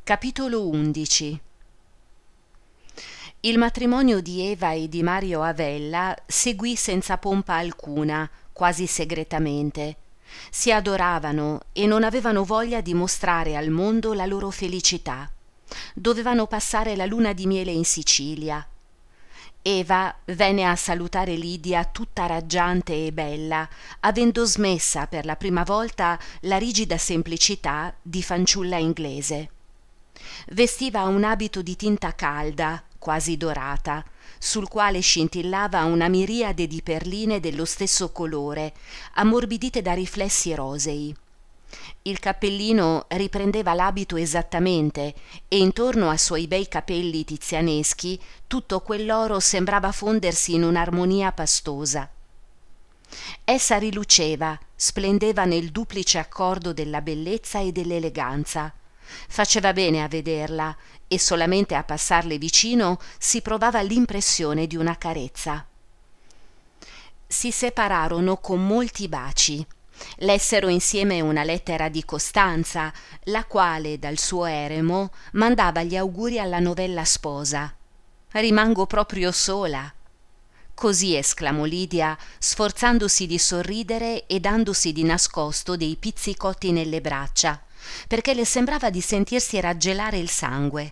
Capitolo 11. Il matrimonio di Eva e di Mario Avella seguì senza pompa alcuna, quasi segretamente. Si adoravano e non avevano voglia di mostrare al mondo la loro felicità. Dovevano passare la luna di miele in Sicilia. Eva venne a salutare Lidia tutta raggiante e bella, avendo smessa per la prima volta la rigida semplicità di fanciulla inglese. Vestiva un abito di tinta calda, quasi dorata, sul quale scintillava una miriade di perline dello stesso colore, ammorbidite da riflessi rosei. Il cappellino riprendeva l'abito esattamente e intorno ai suoi bei capelli tizianeschi tutto quell'oro sembrava fondersi in un'armonia pastosa. Essa riluceva, splendeva nel duplice accordo della bellezza e dell'eleganza. Faceva bene a vederla e solamente a passarle vicino si provava l'impressione di una carezza. Si separarono con molti baci. Lessero insieme una lettera di Costanza, la quale dal suo eremo mandava gli auguri alla novella sposa. «Rimango proprio sola!» Così esclamò Lidia, sforzandosi di sorridere e dandosi di nascosto dei pizzicotti nelle braccia, perché le sembrava di sentirsi raggelare il sangue.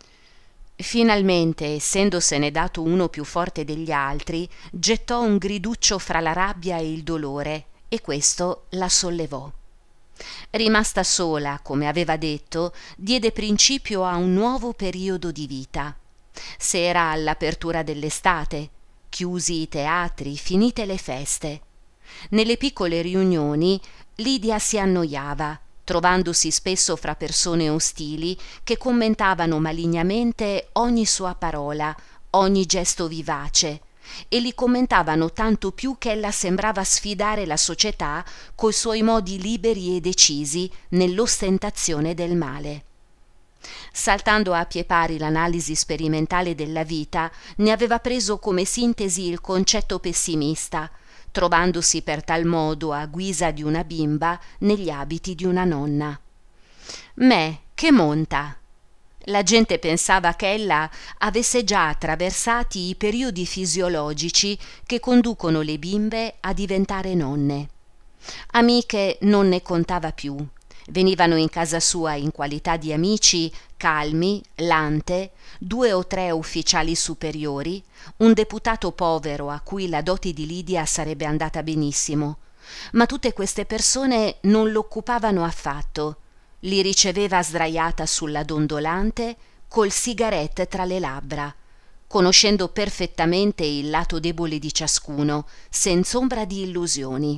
Finalmente, essendosene dato uno più forte degli altri, gettò un griduccio fra la rabbia e il dolore, e questo la sollevò. Rimasta sola, come aveva detto, diede principio a un nuovo periodo di vita. S'era all'apertura dell'estate, chiusi i teatri, finite le feste. Nelle piccole riunioni Lidia si annoiava, trovandosi spesso fra persone ostili che commentavano malignamente ogni sua parola, ogni gesto vivace, e li commentavano tanto più che ella sembrava sfidare la società coi suoi modi liberi e decisi nell'ostentazione del male. Saltando a pie pari l'analisi sperimentale della vita, ne aveva preso come sintesi il concetto pessimista, trovandosi per tal modo a guisa di una bimba negli abiti di una nonna. «Me, che monta!» La gente pensava che ella avesse già attraversati i periodi fisiologici che conducono le bimbe a diventare nonne. Amiche non ne contava più. Venivano in casa sua in qualità di amici Calmi, Lante, 2 o 3 ufficiali superiori, un deputato povero a cui la dote di Lidia sarebbe andata benissimo, ma tutte queste persone non l'occupavano affatto. Li riceveva sdraiata sulla dondolante col sigarette tra le labbra, conoscendo perfettamente il lato debole di ciascuno, senz'ombra di illusioni.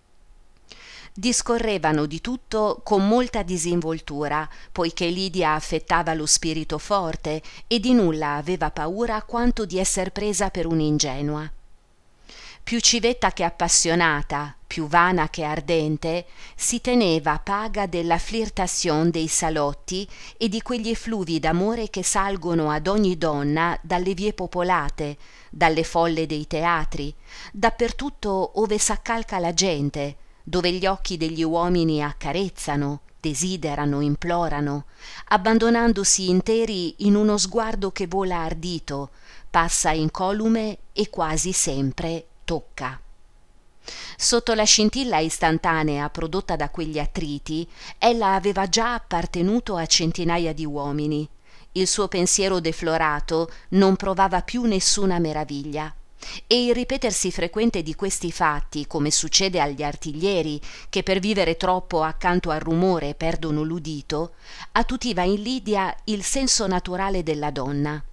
Discorrevano di tutto con molta disinvoltura, poiché Lidia affettava lo spirito forte e di nulla aveva paura quanto di esser presa per un'ingenua. Più civetta che appassionata, più vana che ardente, si teneva paga della flirtation dei salotti e di quegli effluvi d'amore che salgono ad ogni donna dalle vie popolate, dalle folle dei teatri, dappertutto ove s'accalca la gente, dove gli occhi degli uomini accarezzano, desiderano, implorano, abbandonandosi interi in uno sguardo che vola ardito, passa incolume e quasi sempre tocca. Sotto la scintilla istantanea prodotta da quegli attriti, ella aveva già appartenuto a centinaia di uomini. Il suo pensiero deflorato non provava più nessuna meraviglia. E il ripetersi frequente di questi fatti, come succede agli artiglieri che per vivere troppo accanto al rumore perdono l'udito, attutiva in Lidia il senso naturale della donna.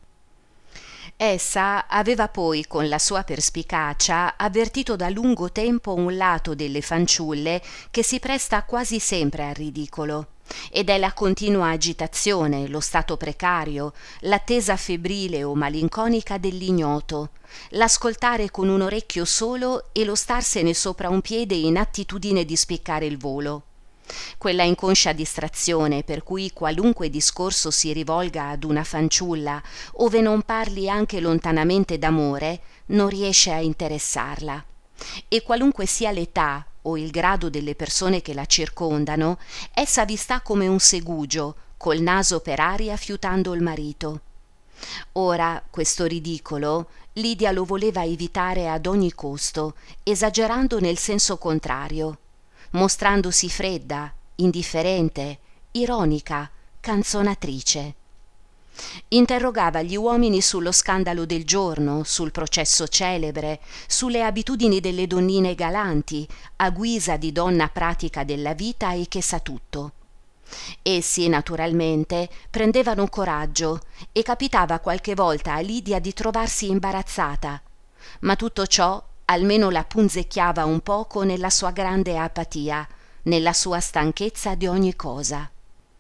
Essa aveva poi con la sua perspicacia avvertito da lungo tempo un lato delle fanciulle che si presta quasi sempre al ridicolo, ed è la continua agitazione, lo stato precario, l'attesa febbrile o malinconica dell'ignoto, l'ascoltare con un orecchio solo e lo starsene sopra un piede in attitudine di spiccare il volo. Quella inconscia distrazione per cui qualunque discorso si rivolga ad una fanciulla, ove non parli anche lontanamente d'amore, non riesce a interessarla. E qualunque sia l'età o il grado delle persone che la circondano, essa vi sta come un segugio, col naso per aria fiutando il marito. Ora questo ridicolo Lidia lo voleva evitare ad ogni costo, esagerando nel senso contrario, mostrandosi fredda, indifferente, ironica, canzonatrice. Interrogava gli uomini sullo scandalo del giorno, sul processo celebre, sulle abitudini delle donnine galanti, a guisa di donna pratica della vita e che sa tutto. Essi, naturalmente, prendevano coraggio e capitava qualche volta a Lidia di trovarsi imbarazzata, ma tutto ciò almeno la punzecchiava un poco nella sua grande apatia, nella sua stanchezza di ogni cosa.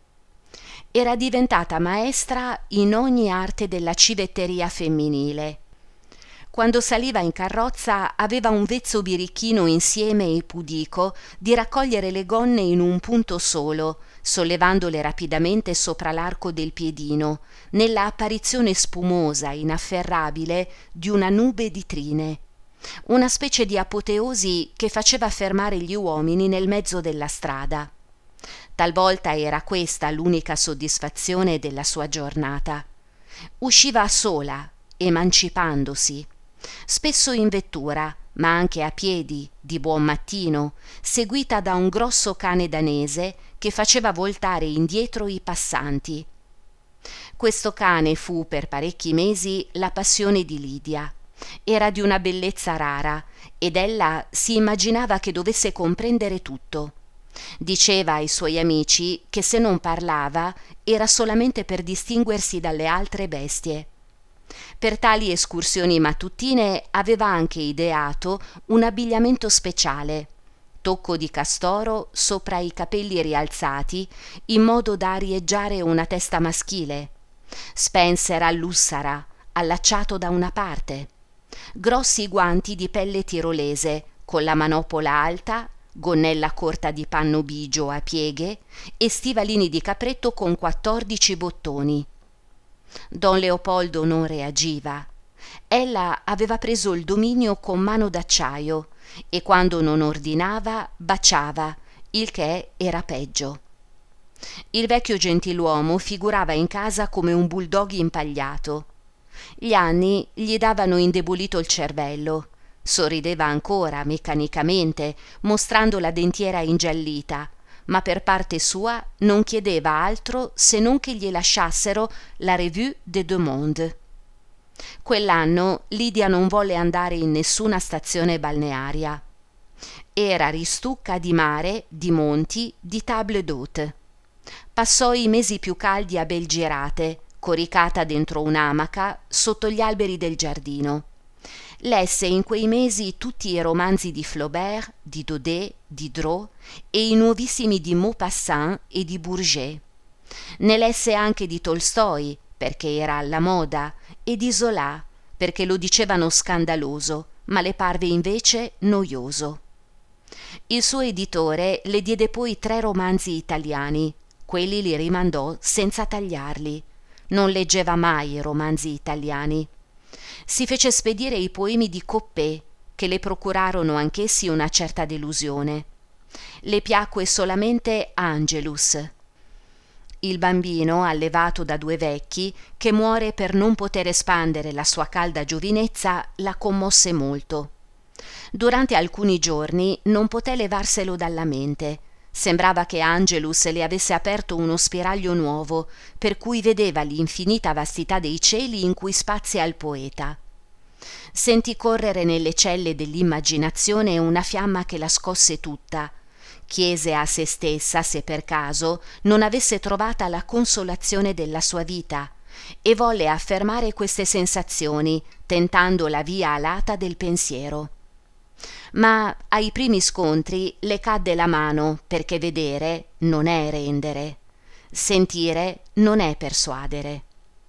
Era diventata maestra in ogni arte della civetteria femminile. Quando saliva in carrozza aveva un vezzo birichino insieme e pudico di raccogliere le gonne in un punto solo, sollevandole rapidamente sopra l'arco del piedino, nella apparizione spumosa, inafferrabile, di una nube di trine. Una specie di apoteosi che faceva fermare gli uomini nel mezzo della strada. Talvolta era questa l'unica soddisfazione della sua giornata. Usciva sola, emancipandosi, spesso in vettura, ma anche a piedi, di buon mattino, seguita da un grosso cane danese che faceva voltare indietro i passanti. Questo cane fu per parecchi mesi la passione di Lidia. Era di una bellezza rara ed ella si immaginava che dovesse comprendere tutto. Diceva ai suoi amici che se non parlava era solamente per distinguersi dalle altre bestie. Per tali escursioni mattutine aveva anche ideato un abbigliamento speciale, tocco di castoro sopra i capelli rialzati in modo da arieggiare una testa maschile, Spencer all'ussara, allacciato da una parte, grossi guanti di pelle tirolese con la manopola alta, gonnella corta di panno bigio a pieghe e stivalini di capretto con 14 bottoni. Don Leopoldo non reagiva. Ella aveva preso il dominio con mano d'acciaio e quando non ordinava baciava, il che era peggio. Il vecchio gentiluomo figurava in casa come un bulldog impagliato. Gli anni gli davano indebolito il cervello. Sorrideva ancora meccanicamente, mostrando la dentiera ingiallita, ma per parte sua non chiedeva altro se non che gli lasciassero la Revue des Deux Mondes. Quell'anno Lidia non volle andare in nessuna stazione balnearia. Era ristucca di mare, di monti, di table d'hôte. Passò i mesi più caldi a Belgirate, coricata dentro un'amaca sotto gli alberi del giardino. Lesse in quei mesi tutti i romanzi di Flaubert, di Daudet, di Diderot e i nuovissimi di Maupassant e di Bourget. Ne lesse anche di Tolstoi, perché era alla moda, e di Zola, perché lo dicevano scandaloso, ma le parve invece noioso. Il suo editore le diede poi 3 romanzi italiani. Quelli li rimandò senza tagliarli. Non leggeva mai i romanzi italiani. Si fece spedire i poemi di Coppée, che le procurarono anch'essi una certa delusione. Le piacque solamente Angelus. Il bambino, allevato da 2 vecchi, che muore per non poter espandere la sua calda giovinezza, la commosse molto. Durante alcuni giorni non poté levarselo dalla mente. Sembrava che Angelus le avesse aperto uno spiraglio nuovo, per cui vedeva l'infinita vastità dei cieli in cui spazia il poeta. Sentì correre nelle celle dell'immaginazione una fiamma che la scosse tutta. Chiese a se stessa se per caso non avesse trovata la consolazione della sua vita e volle affermare queste sensazioni, tentando la via alata del pensiero. Ma ai primi scontri le cadde la mano, perché vedere non è rendere, sentire non è persuadere.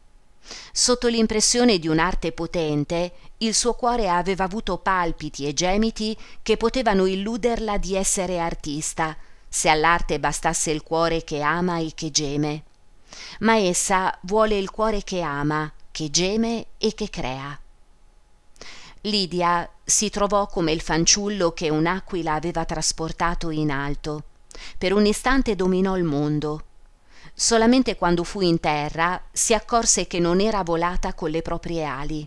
Sotto l'impressione di un'arte potente, il suo cuore aveva avuto palpiti e gemiti che potevano illuderla di essere artista, se all'arte bastasse il cuore che ama e che geme. Ma essa vuole il cuore che ama, che geme e che crea. Lidia si trovò come il fanciullo che un'aquila aveva trasportato in alto. Per un istante dominò il mondo. Solamente quando fu in terra si accorse che non era volata con le proprie ali.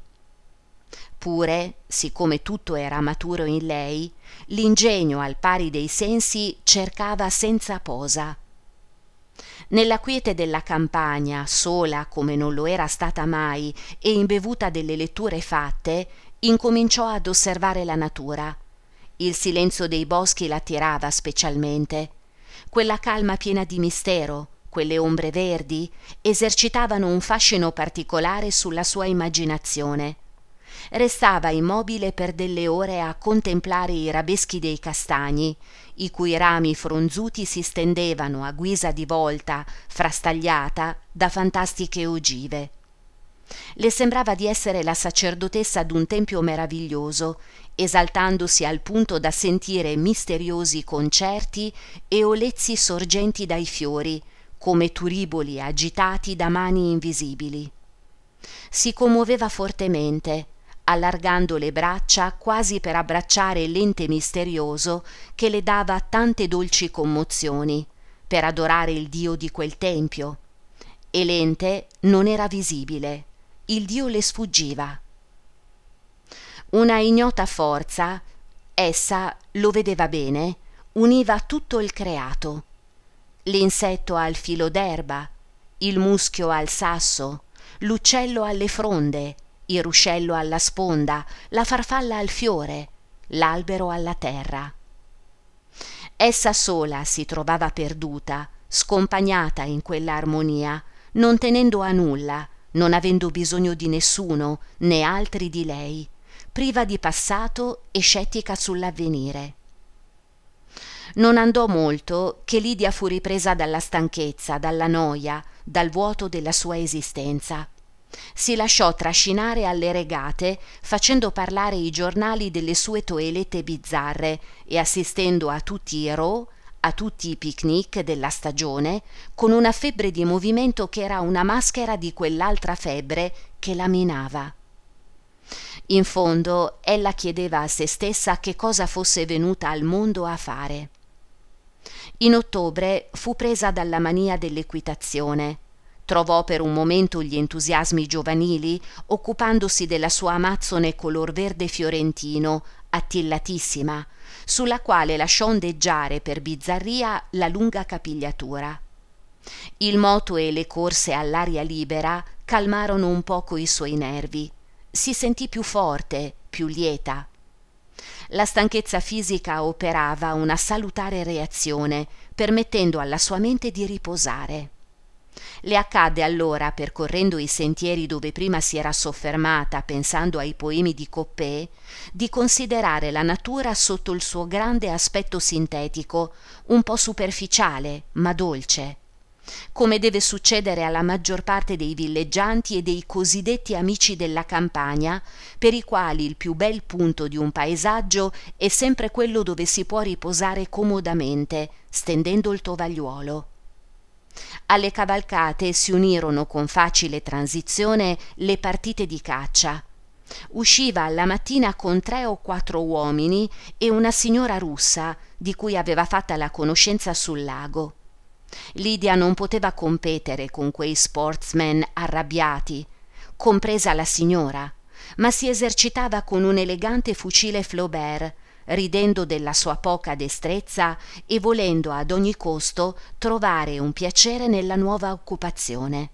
Pure, siccome tutto era maturo in lei, l'ingegno al pari dei sensi cercava senza posa. Nella quiete della campagna, sola come non lo era stata mai e imbevuta delle letture fatte, incominciò ad osservare la natura. Il silenzio dei boschi l'attirava specialmente. Quella calma piena di mistero, quelle ombre verdi, esercitavano un fascino particolare sulla sua immaginazione. Restava immobile per delle ore a contemplare i rabeschi dei castagni, i cui rami fronzuti si stendevano a guisa di volta frastagliata da fantastiche ogive. Le sembrava di essere la sacerdotessa d'un tempio meraviglioso, esaltandosi al punto da sentire misteriosi concerti e olezzi sorgenti dai fiori, come turiboli agitati da mani invisibili. Si commuoveva fortemente, allargando le braccia quasi per abbracciare l'ente misterioso che le dava tante dolci commozioni, per adorare il Dio di quel tempio. E l'ente non era visibile, il Dio le sfuggiva. Una ignota forza, essa lo vedeva bene, univa tutto il creato. L'insetto al filo d'erba, il muschio al sasso, l'uccello alle fronde, il ruscello alla sponda, la farfalla al fiore, l'albero alla terra. Essa sola si trovava perduta, scompagnata in quella armonia, non tenendo a nulla, non avendo bisogno di nessuno, né altri di lei, priva di passato e scettica sull'avvenire. Non andò molto che Lidia fu ripresa dalla stanchezza, dalla noia, dal vuoto della sua esistenza. Si lasciò trascinare alle regate, facendo parlare i giornali delle sue toelette bizzarre e assistendo a tutti i raw, a tutti i picnic della stagione, con una febbre di movimento che era una maschera di quell'altra febbre che la minava. In fondo, ella chiedeva a se stessa che cosa fosse venuta al mondo a fare. In ottobre fu presa dalla mania dell'equitazione. Trovò per un momento gli entusiasmi giovanili, occupandosi della sua amazzone color verde fiorentino, attillatissima, sulla quale lasciò ondeggiare per bizzarria la lunga capigliatura. Il moto e le corse all'aria libera calmarono un poco i suoi nervi. Si sentì più forte, più lieta. La stanchezza fisica operava una salutare reazione, permettendo alla sua mente di riposare. Le accadde allora, percorrendo i sentieri dove prima si era soffermata pensando ai poemi di Coppée, di considerare la natura sotto il suo grande aspetto sintetico, un po' superficiale, ma dolce, come deve succedere alla maggior parte dei villeggianti e dei cosiddetti amici della campagna, per i quali il più bel punto di un paesaggio è sempre quello dove si può riposare comodamente, stendendo il tovagliuolo. Alle cavalcate si unirono con facile transizione le partite di caccia. Usciva alla mattina con 3 o 4 uomini e una signora russa di cui aveva fatta la conoscenza sul lago. Lidia non poteva competere con quei sportsmen arrabbiati, compresa la signora, ma si esercitava con un elegante fucile Flaubert, ridendo della sua poca destrezza e volendo ad ogni costo trovare un piacere nella nuova occupazione.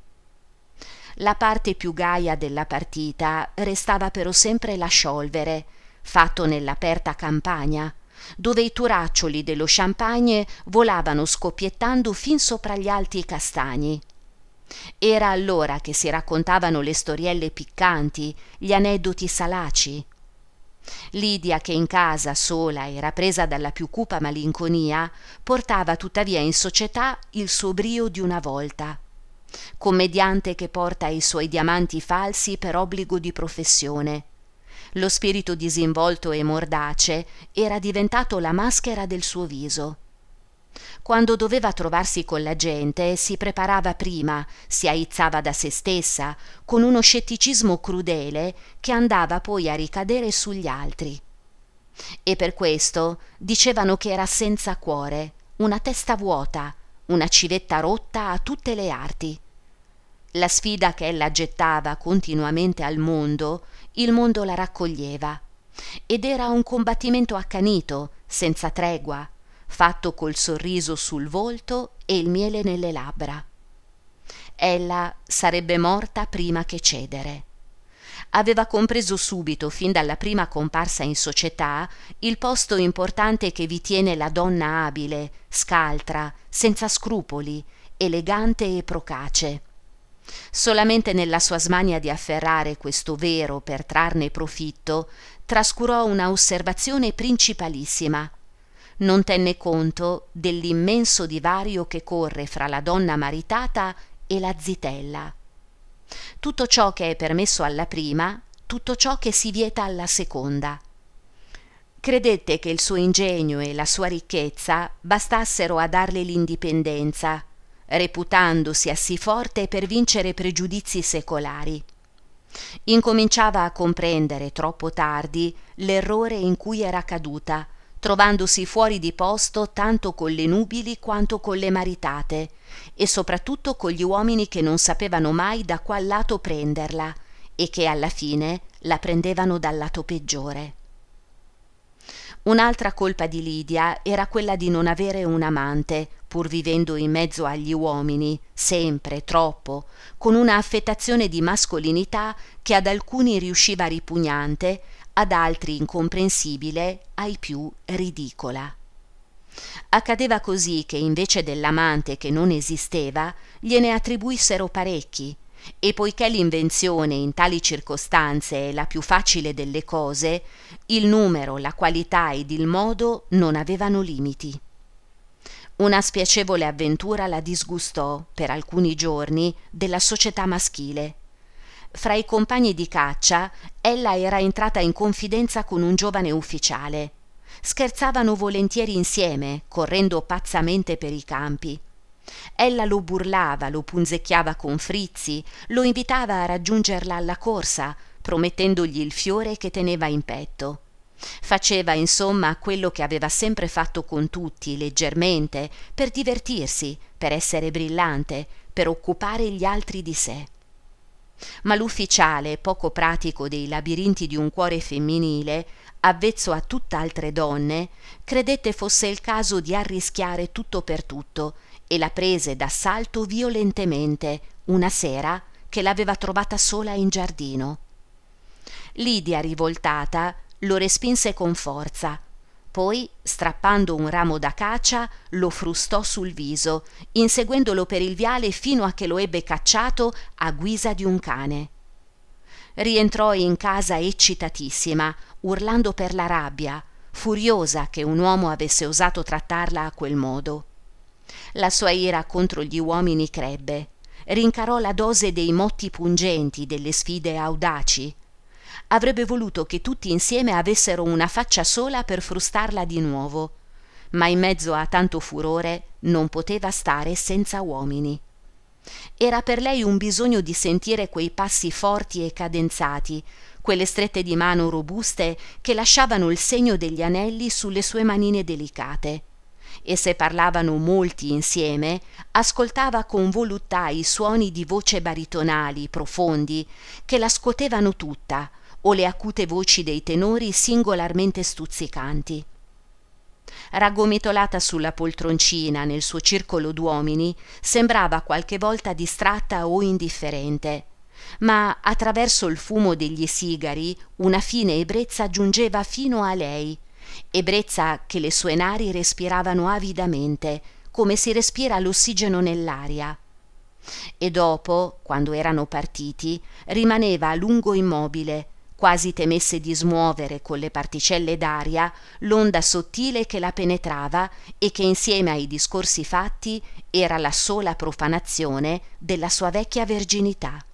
La parte più gaia della partita restava però sempre la sciolvere, fatto nell'aperta campagna, dove i turaccioli dello champagne volavano scoppiettando fin sopra gli alti castagni. Era allora che si raccontavano le storielle piccanti, gli aneddoti salaci. Lidia, che in casa sola era presa dalla più cupa malinconia, portava tuttavia in società il suo brio di una volta. Commediante che porta i suoi diamanti falsi per obbligo di professione. Lo spirito disinvolto e mordace era diventato la maschera del suo viso. Quando doveva trovarsi con la gente si preparava prima, si aizzava da se stessa, con uno scetticismo crudele che andava poi a ricadere sugli altri. E per questo dicevano che era senza cuore, una testa vuota, una civetta rotta a tutte le arti. La sfida che ella gettava continuamente al mondo, il mondo la raccoglieva, ed era un combattimento accanito, senza tregua, fatto col sorriso sul volto e il miele nelle labbra. Ella sarebbe morta prima che cedere. Aveva compreso subito, fin dalla prima comparsa in società, il posto importante che vi tiene la donna abile, scaltra, senza scrupoli, elegante e procace. Solamente nella sua smania di afferrare questo vero per trarne profitto, trascurò una osservazione principalissima. Non tenne conto dell'immenso divario che corre fra la donna maritata e la zitella. Tutto ciò che è permesso alla prima, tutto ciò che si vieta alla seconda. Credette che il suo ingegno e la sua ricchezza bastassero a darle l'indipendenza, reputandosi assì forte per vincere pregiudizi secolari. Incominciava a comprendere troppo tardi l'errore in cui era caduta, trovandosi fuori di posto tanto con le nubili quanto con le maritate, e soprattutto con gli uomini che non sapevano mai da qual lato prenderla e che alla fine la prendevano dal lato peggiore. Un'altra colpa di Lidia era quella di non avere un amante, pur vivendo in mezzo agli uomini, sempre, troppo, con una affettazione di mascolinità che ad alcuni riusciva ripugnante, ad altri incomprensibile, ai più ridicola. Accadeva così che invece dell'amante che non esisteva, gliene attribuissero parecchi, e poiché l'invenzione in tali circostanze è la più facile delle cose, il numero, la qualità ed il modo non avevano limiti. Una spiacevole avventura la disgustò, per alcuni giorni, della società maschile. Fra i compagni di caccia, ella era entrata in confidenza con un giovane ufficiale. Scherzavano volentieri insieme, correndo pazzamente per i campi. Ella lo burlava, lo punzecchiava con frizzi, lo invitava a raggiungerla alla corsa, promettendogli il fiore che teneva in petto. Faceva insomma quello che aveva sempre fatto con tutti, leggermente, per divertirsi, per essere brillante, per occupare gli altri di sé. Ma l'ufficiale, poco pratico dei labirinti di un cuore femminile, avvezzo a tutt'altre donne, credette fosse il caso di arrischiare tutto per tutto e la prese d'assalto violentemente una sera che l'aveva trovata sola in giardino. Lidia, rivoltata, lo respinse con forza. Poi, strappando un ramo d'acacia, lo frustò sul viso, inseguendolo per il viale fino a che lo ebbe cacciato a guisa di un cane. Rientrò in casa eccitatissima, urlando per la rabbia, furiosa che un uomo avesse osato trattarla a quel modo. La sua ira contro gli uomini crebbe, rincarò la dose dei motti pungenti, delle sfide audaci. Avrebbe voluto che tutti insieme avessero una faccia sola per frustarla di nuovo, ma in mezzo a tanto furore non poteva stare senza uomini. Era per lei un bisogno di sentire quei passi forti e cadenzati, quelle strette di mano robuste che lasciavano il segno degli anelli sulle sue manine delicate. E se parlavano molti insieme, ascoltava con voluttà i suoni di voce baritonali, profondi, che la scotevano tutta, o le acute voci dei tenori singolarmente stuzzicanti. Raggomitolata sulla poltroncina nel suo circolo d'uomini, sembrava qualche volta distratta o indifferente, ma attraverso il fumo degli sigari una fine ebbrezza giungeva fino a lei, ebbrezza che le sue nari respiravano avidamente, come si respira l'ossigeno nell'aria. E dopo, quando erano partiti, rimaneva a lungo immobile, quasi temesse di smuovere con le particelle d'aria l'onda sottile che la penetrava e che insieme ai discorsi fatti era la sola profanazione della sua vecchia verginità.